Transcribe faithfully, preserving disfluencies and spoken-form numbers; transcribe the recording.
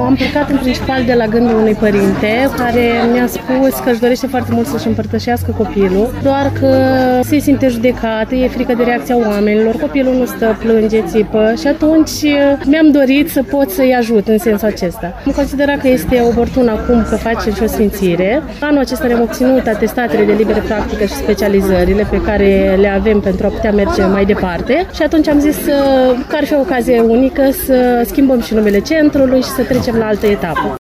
am plecat în principal de la gândul unui părinte care mi-a spus că își dorește foarte mult să-și împărtășească copilul, doar că se simte judecat, e frică de reacția oamenilor, copilul nu stă, plânge, țipă și atunci mi-am dorit să pot să-i ajut în sensul acesta. Am considerat că este oportun acum că facem și o sfințire. Anul acesta ne-am obținut atestatele de liberă practică și specializările pe care le avem pentru a putea merge mai departe și atunci am zis că ar fi o ocazie unică să schimbăm și numele centrului și să trecem la altă etapă.